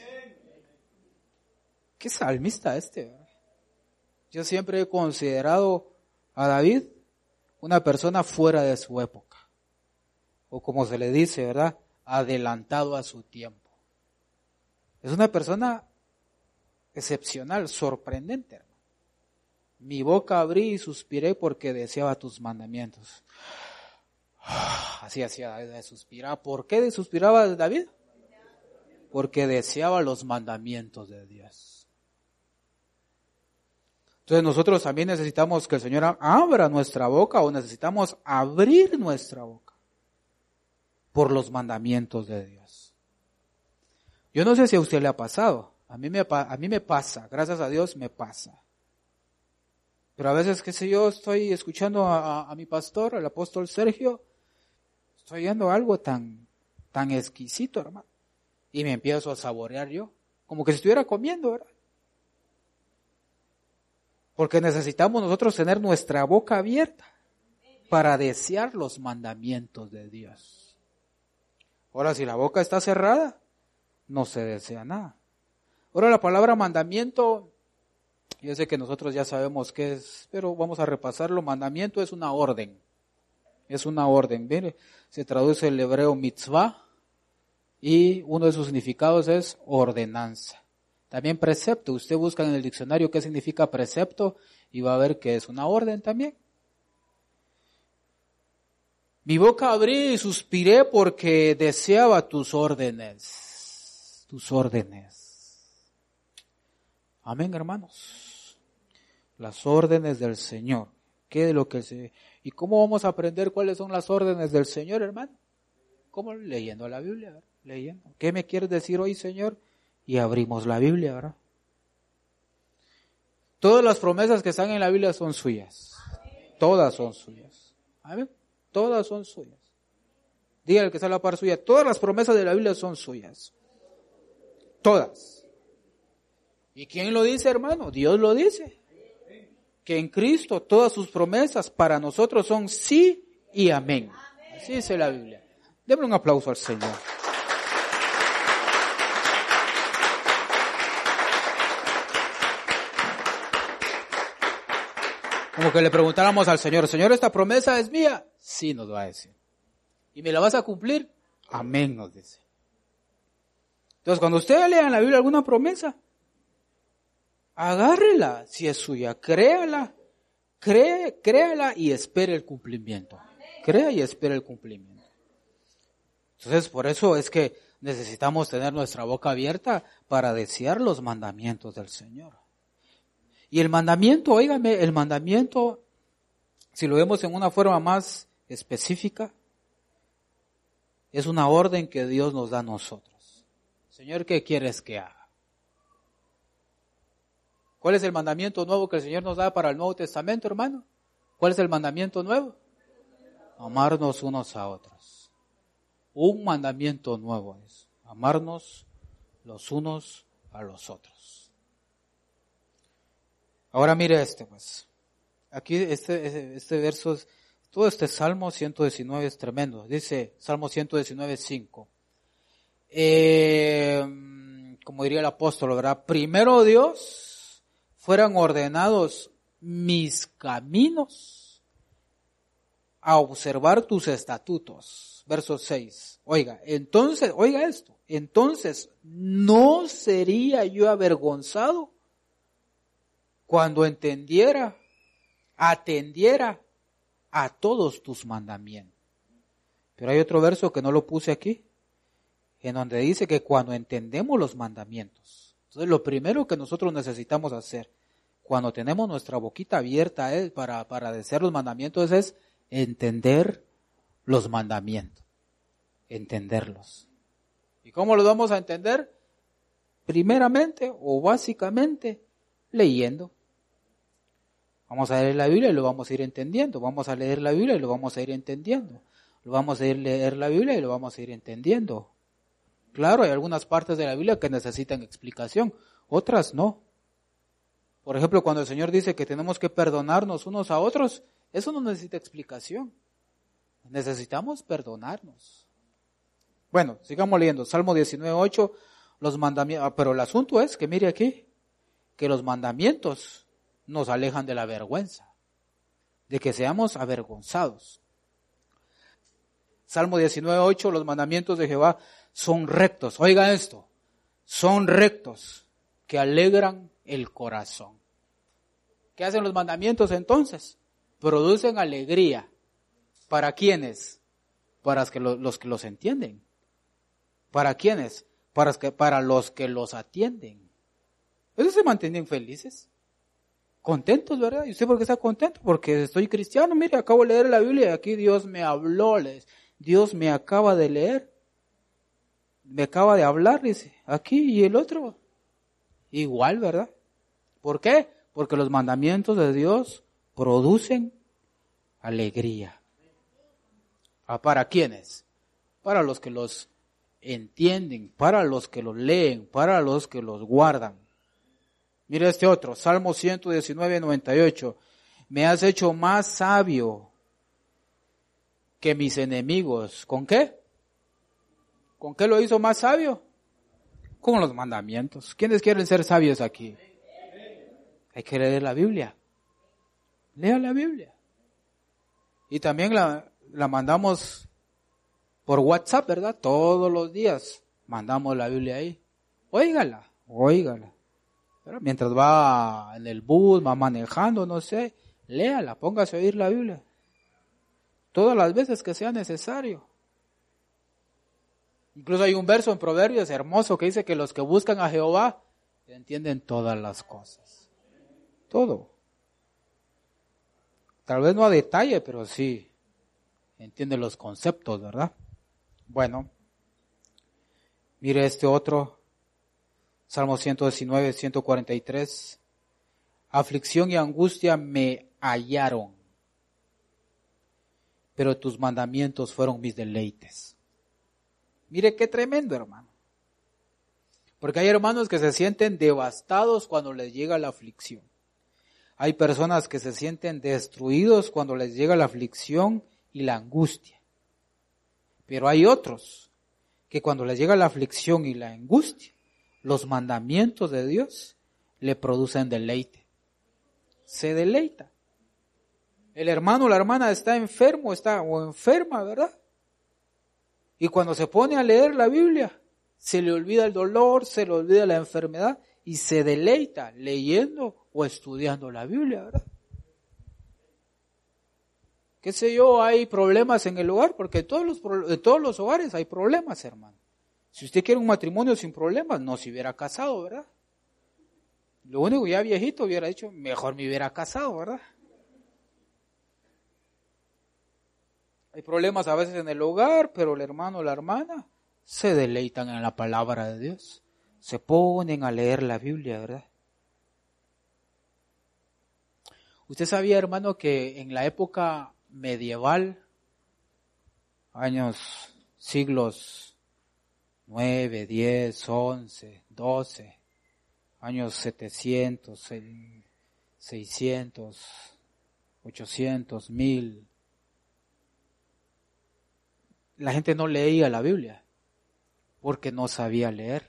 Qué salmista este, ¿verdad? Yo siempre he considerado a David una persona fuera de su época. O como se le dice, ¿verdad? Adelantado a su tiempo. Es una persona excepcional, sorprendente, hermano. Mi boca abrí y suspiré porque deseaba tus mandamientos. Así hacía David, suspiraba. ¿Por qué suspiraba David? Porque deseaba los mandamientos de Dios. Entonces nosotros también necesitamos que el Señor abra nuestra boca, o necesitamos abrir nuestra boca por los mandamientos de Dios. Yo no sé si a usted le ha pasado, a mí me, a mí me pasa, gracias a Dios me pasa. Pero a veces, qué sé yo, estoy escuchando a, a, a mi pastor, el apóstol Sergio, estoy oyendo algo tan, tan exquisito, hermano, y me empiezo a saborear yo, como que si estuviera comiendo, ¿verdad? Porque necesitamos nosotros tener nuestra boca abierta para desear los mandamientos de Dios. Ahora, si la boca está cerrada, no se desea nada. Ahora, la palabra mandamiento, yo sé que nosotros ya sabemos qué es, pero vamos a repasarlo. Mandamiento es una orden. Es una orden. Mire, se traduce el hebreo mitzvah y uno de sus significados es ordenanza. También precepto. Usted busca en el diccionario qué significa precepto y va a ver que es una orden también. Mi boca abrí y suspiré porque deseaba tus órdenes. Tus órdenes. Amén, hermanos. Las órdenes del Señor. ¿Qué de lo que se... ¿Y cómo vamos a aprender cuáles son las órdenes del Señor, hermano? ¿Cómo? Leyendo la Biblia, ¿verdad? Leyendo. ¿Qué me quieres decir hoy, Señor? Y abrimos la Biblia, ¿verdad? Todas las promesas que están en la Biblia son suyas. Todas son suyas. ¿Amén? Todas son suyas. Dígale que está a la par suya. Todas las promesas de la Biblia son suyas. Todas. ¿Y quién lo dice, hermano? Dios lo dice. Que en Cristo todas sus promesas para nosotros son sí y amén. Así dice la Biblia. Démosle un aplauso al Señor. Como que le preguntáramos al Señor, Señor, ¿esta promesa es mía? Sí, nos va a decir. ¿Y me la vas a cumplir? Amén, nos dice. Entonces, cuando usted lea en la Biblia alguna promesa, agárrela, si es suya, créala, cree, créala y espere el cumplimiento. Crea y espere el cumplimiento. Entonces, por eso es que necesitamos tener nuestra boca abierta para desear los mandamientos del Señor. Y el mandamiento, óigame, el mandamiento, si lo vemos en una forma más específica, es una orden que Dios nos da a nosotros. Señor, ¿qué quieres que haga? ¿Cuál es el mandamiento nuevo que el Señor nos da para el Nuevo Testamento, hermano? ¿Cuál es el mandamiento nuevo? Amarnos unos a otros. Un mandamiento nuevo es amarnos los unos a los otros. Ahora mire este, pues. Aquí este, este verso, todo este Salmo ciento diecinueve es tremendo. Dice Salmo ciento diecinueve, cinco. Eh, como diría el apóstol, ¿verdad? Primero Dios, fueran ordenados mis caminos a observar tus estatutos. Verso seis. Oiga, entonces, oiga esto. Entonces, ¿no sería yo avergonzado cuando entendiera, atendiera a todos tus mandamientos? Pero hay otro verso que no lo puse aquí, en donde dice que cuando entendemos los mandamientos. Entonces lo primero que nosotros necesitamos hacer, cuando tenemos nuestra boquita abierta eh, para, para desear los mandamientos, es entender los mandamientos. Entenderlos. ¿Y cómo los vamos a entender? Primeramente o básicamente leyendo. Vamos a leer la Biblia y lo vamos a ir entendiendo. Vamos a leer la Biblia y lo vamos a ir entendiendo. Lo vamos a ir leer la Biblia y lo vamos a ir entendiendo. Claro, hay algunas partes de la Biblia que necesitan explicación, otras no. Por ejemplo, cuando el Señor dice que tenemos que perdonarnos unos a otros, eso no necesita explicación. Necesitamos perdonarnos. Bueno, sigamos leyendo. Salmo diecinueve, ocho, los mandamientos. Pero el asunto es que mire aquí, que los mandamientos nos alejan de la vergüenza, de que seamos avergonzados. Salmo diecinueve, ocho, los mandamientos de Jehová son rectos. Oiga esto, son rectos. que alegran el corazón. ¿Qué hacen los mandamientos entonces? Producen alegría. ¿Para quiénes? Para los que, lo, los, que los entienden. ¿Para quiénes? Para, que, para los que los atienden. Ellos se mantienen felices, contentos, ¿verdad? ¿Y usted por qué está contento? Porque estoy cristiano, mire, acabo de leer la Biblia y aquí Dios me habló, les, Dios me acaba de leer, me acaba de hablar, dice, aquí y el otro. Igual, ¿verdad? ¿Por qué? Porque los mandamientos de Dios producen alegría. ¿Para quiénes? Para los que los entienden, para los que los leen, para los que los guardan. Mira este otro, Salmo ciento diecinueve, noventa y ocho. Me has hecho más sabio que mis enemigos. ¿Con qué? ¿Con qué lo hizo más sabio? Con los mandamientos. ¿Quiénes quieren ser sabios aquí? Hay que leer la Biblia. Lea la Biblia. Y también la, la mandamos por WhatsApp, ¿verdad? Todos los días mandamos la Biblia ahí. Óigala, óigala. Pero mientras va en el bus, va manejando, no sé, léala, póngase a oír la Biblia. Todas las veces que sea necesario. Incluso hay un verso en Proverbios hermoso que dice que los que buscan a Jehová entienden todas las cosas. Todo. Tal vez no a detalle, pero sí entienden los conceptos, ¿verdad? Bueno, mire este otro. Salmo ciento diecinueve, ciento cuarenta y tres. Aflicción y angustia me hallaron, pero tus mandamientos fueron mis deleites. Mire qué tremendo, hermano. Porque hay hermanos que se sienten devastados cuando les llega la aflicción. Hay personas que se sienten destruidos cuando les llega la aflicción y la angustia. Pero hay otros que cuando les llega la aflicción y la angustia, los mandamientos de Dios le producen deleite. Se deleita. El hermano o la hermana está enfermo, está o enferma, ¿verdad? Y cuando se pone a leer la Biblia, se le olvida el dolor, se le olvida la enfermedad y se deleita leyendo o estudiando la Biblia, ¿verdad? ¿Qué sé yo? Hay problemas en el hogar, porque en todos los, en todos los hogares hay problemas, hermano. Si usted quiere un matrimonio sin problemas, no se hubiera casado, ¿verdad? Lo único, ya viejito hubiera dicho, mejor me hubiera casado, ¿verdad? Hay problemas a veces en el hogar, pero el hermano o la hermana se deleitan en la palabra de Dios. Se ponen a leer la Biblia, ¿verdad? ¿Usted sabía, hermano, que en la época medieval, años, siglos nueve, diez, once, doce, años setecientos, seiscientos, ochocientos, mil, la gente no leía la Biblia porque no sabía leer?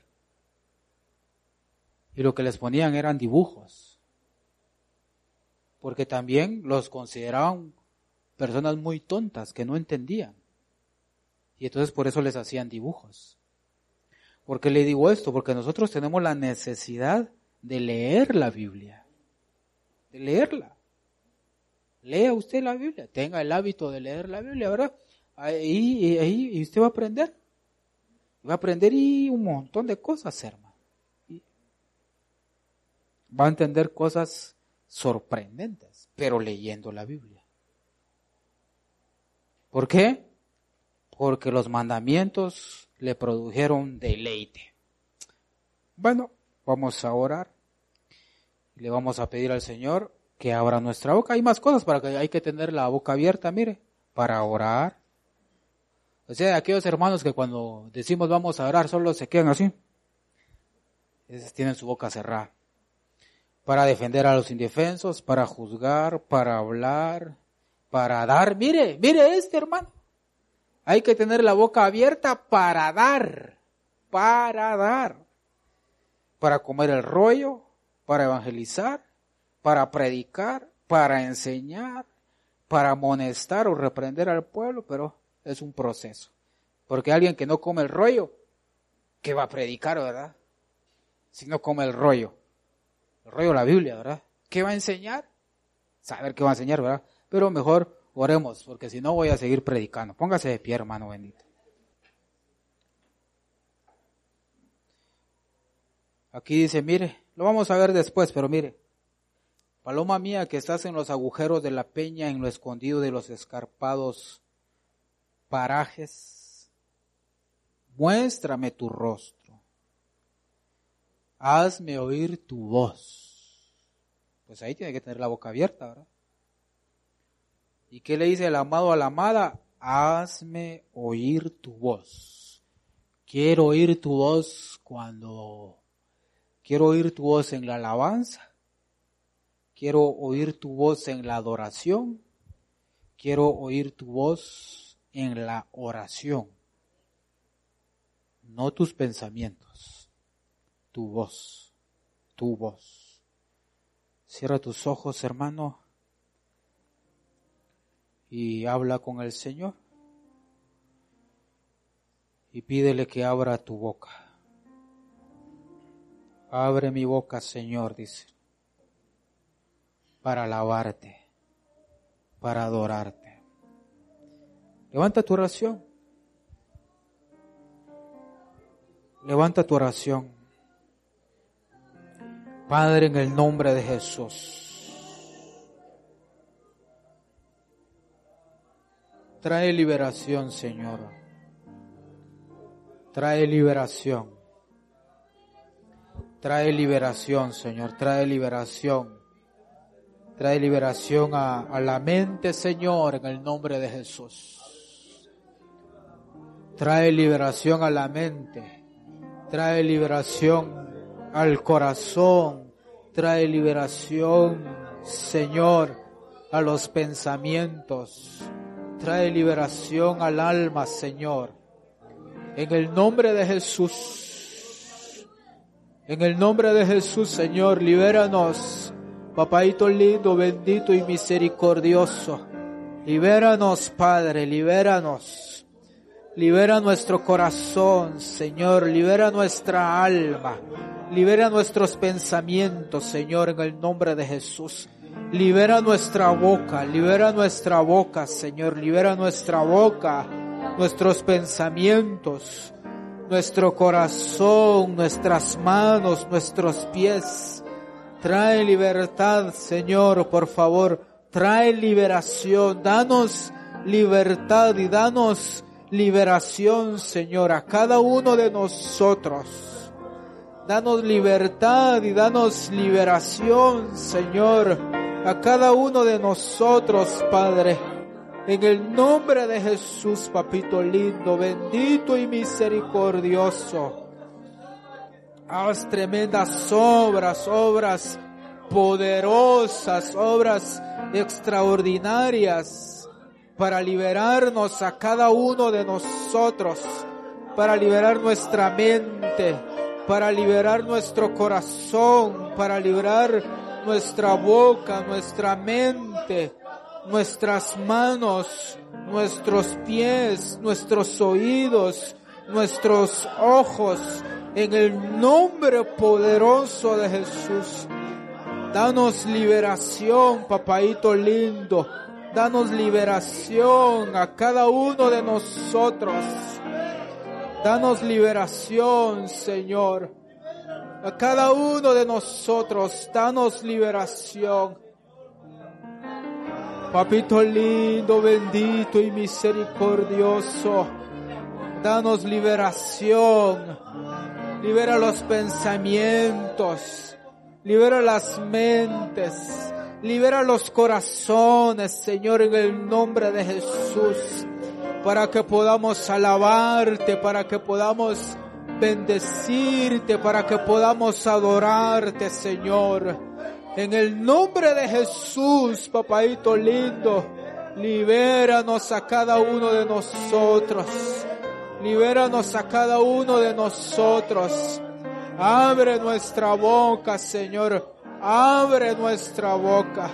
Y lo que les ponían eran dibujos, porque también los consideraban personas muy tontas que no entendían. Y entonces por eso les hacían dibujos. ¿Por qué le digo esto? Porque nosotros tenemos la necesidad de leer la Biblia, de leerla. Lea usted la Biblia, tenga el hábito de leer la Biblia, ¿verdad? Ahí, ahí, y usted va a aprender. Va a aprender y un montón de cosas, hermano. Y va a entender cosas sorprendentes, pero leyendo la Biblia. ¿Por qué? Porque los mandamientos le produjeron deleite. Bueno, vamos a orar. Le vamos a pedir al Señor que abra nuestra boca. Hay más cosas para que hay que tener la boca abierta, mire, para orar. O sea, aquellos hermanos que cuando decimos vamos a orar solo se quedan así. Esos tienen su boca cerrada. Para defender a los indefensos, para juzgar, para hablar, para dar. Mire, mire este hermano. Hay que tener la boca abierta para dar, para dar, para comer el rollo, para evangelizar, para predicar, para enseñar, para amonestar o reprender al pueblo, pero es un proceso. Porque alguien que no come el rollo, ¿qué va a predicar, verdad? sino como el rollo. El rollo de la Biblia, ¿verdad? ¿Qué va a enseñar? Saber qué va a enseñar, ¿verdad? Pero mejor oremos, porque si no voy a seguir predicando. Póngase de pie, hermano bendito. Aquí dice, mire, lo vamos a ver después, pero mire. Paloma mía que estás en los agujeros de la peña, en lo escondido de los escarpados parajes, muéstrame tu rostro, hazme oír tu voz. Pues ahí tiene que tener la boca abierta, ¿verdad? ¿Y qué le dice el amado a la amada? Hazme oír tu voz. Quiero oír tu voz cuando... Quiero oír tu voz en la alabanza. Quiero oír tu voz en la adoración. Quiero oír tu voz en la oración. No tus pensamientos. Tu voz. Tu voz. Cierra tus ojos, hermano, y habla con el Señor. Y pídele que abra tu boca. Abre mi boca, Señor, dice, para alabarte, para adorarte. Levanta tu oración. Levanta tu oración. Padre, en el nombre de Jesús, trae liberación, Señor. Trae liberación. Trae liberación, Señor. Trae liberación. Trae liberación a, a la mente, Señor, en el nombre de Jesús. Trae liberación a la mente. Trae liberación al corazón. Trae liberación, Señor, a los pensamientos. Trae liberación al alma, Señor. En el nombre de Jesús. En el nombre de Jesús, Señor, libéranos. Papaito lindo, bendito y misericordioso. Libéranos, Padre, libéranos. Libera nuestro corazón, Señor. Libera nuestra alma. Libera nuestros pensamientos, Señor, en el nombre de Jesús. Libera nuestra boca, libera nuestra boca, Señor. Libera nuestra boca, nuestros pensamientos, nuestro corazón, nuestras manos, nuestros pies. Trae libertad, Señor, por favor. Trae liberación. Danos libertad y danos liberación, Señor, a cada uno de nosotros. Danos libertad y danos liberación, Señor, a cada uno de nosotros, Padre. En el nombre de Jesús, papito lindo, bendito y misericordioso. Haz tremendas obras, obras poderosas, obras extraordinarias para liberarnos a cada uno de nosotros, para liberar nuestra mente, para liberar nuestro corazón, para liberar nuestra boca, nuestra mente, nuestras manos, nuestros pies, nuestros oídos, nuestros ojos, en el nombre poderoso de Jesús. Danos liberación, papaito lindo. Danos liberación a cada uno de nosotros. Danos liberación, Señor. A cada uno de nosotros, danos liberación. Papito lindo, bendito y misericordioso. Danos liberación. Libera los pensamientos. Libera las mentes. Libera los corazones, Señor, en el nombre de Jesús. Para que podamos alabarte, para que podamos bendecirte, para que podamos adorarte, Señor. En el nombre de Jesús, papaito lindo, libéranos a cada uno de nosotros. Libéranos a cada uno de nosotros. Abre nuestra boca, Señor. Abre nuestra boca.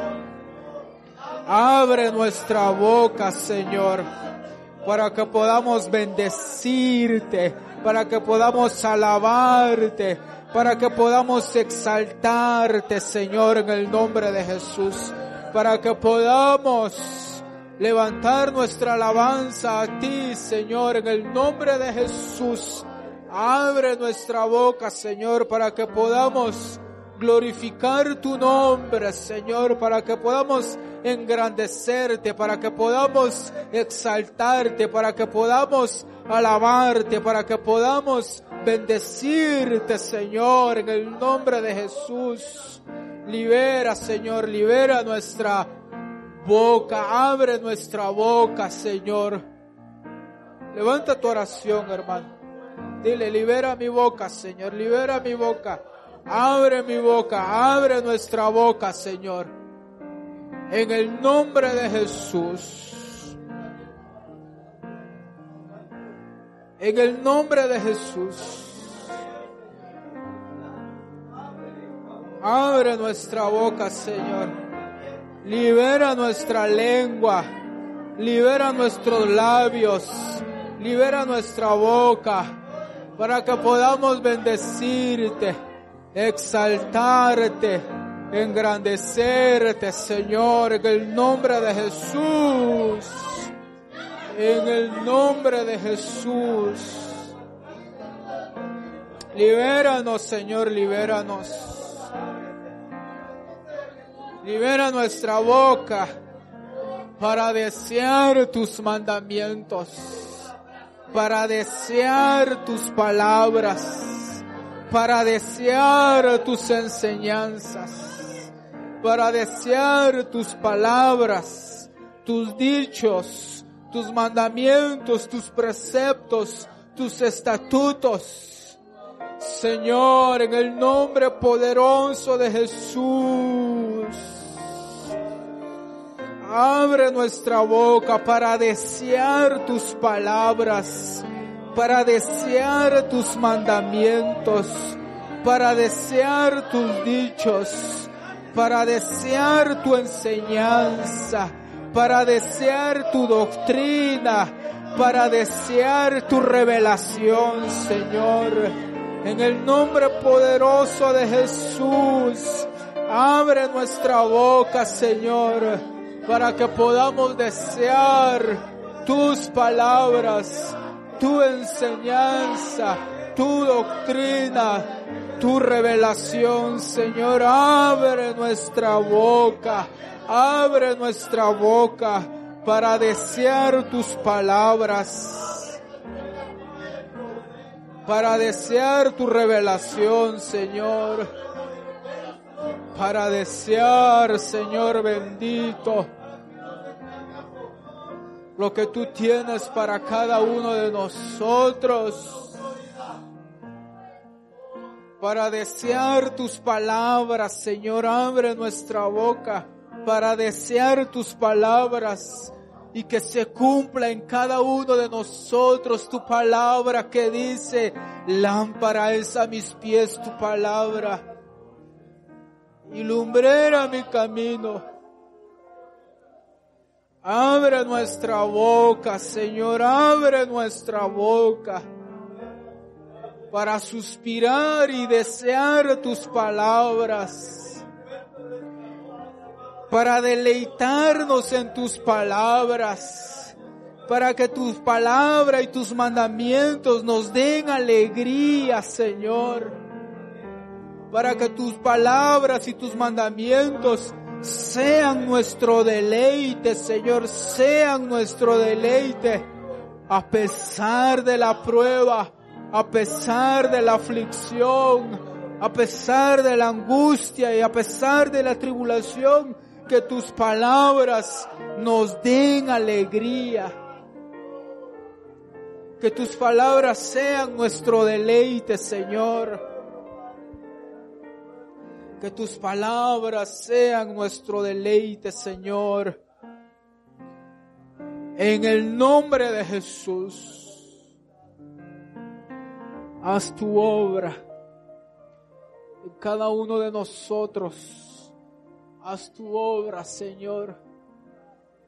Abre nuestra boca, Señor, para que podamos bendecirte, para que podamos alabarte, para que podamos exaltarte, Señor, en el nombre de Jesús, para que podamos levantar nuestra alabanza a ti, Señor, en el nombre de Jesús. Abre nuestra boca, Señor, para que podamos glorificar tu nombre, Señor, para que podamos engrandecerte, para que podamos exaltarte, para que podamos alabarte, para que podamos bendecirte, Señor, en el nombre de Jesús. Libera, Señor, libera nuestra boca, abre nuestra boca, Señor. Levanta tu oración, hermano. Dile, libera mi boca, Señor, libera mi boca. Abre mi boca, abre nuestra boca, Señor. En el nombre de Jesús. En el nombre de Jesús. Abre nuestra boca, Señor. Libera nuestra lengua. Libera nuestros labios. Libera nuestra boca. Para que podamos bendecirte, exaltarte, engrandecerte, Señor, en el nombre de Jesús. En el nombre de Jesús. Libéranos, Señor, libéranos. Libera nuestra boca para desear tus mandamientos, para desear tus palabras, para desear tus enseñanzas, para desear tus palabras, tus dichos, tus mandamientos, tus preceptos, tus estatutos. Señor, en el nombre poderoso de Jesús, abre nuestra boca para desear tus palabras, para desear tus mandamientos, para desear tus dichos, para desear tu enseñanza, para desear tu doctrina, para desear tu revelación, Señor. En el nombre poderoso de Jesús, abre nuestra boca, Señor, para que podamos desear tus palabras, tu enseñanza, tu doctrina, tu revelación, Señor. Abre nuestra boca, abre nuestra boca para desear tus palabras, para desear tu revelación, Señor, para desear, Señor bendito, lo que tú tienes para cada uno de nosotros, para desear tus palabras, Señor. Abre nuestra boca para desear tus palabras y que se cumpla en cada uno de nosotros tu palabra que dice: lámpara es a mis pies tu palabra y lumbrera mi camino. Abre nuestra boca, Señor, abre nuestra boca para suspirar y desear tus palabras, para deleitarnos en tus palabras, para que tus palabras y tus mandamientos nos den alegría, Señor, para que tus palabras y tus mandamientos sean nuestro deleite, Señor, sean nuestro deleite, a pesar de la prueba, a pesar de la aflicción, a pesar de la angustia y a pesar de la tribulación, que tus palabras nos den alegría, que tus palabras sean nuestro deleite, Señor, que tus palabras sean nuestro deleite, Señor, en el nombre de Jesús. Haz tu obra en cada uno de nosotros. Haz tu obra, Señor.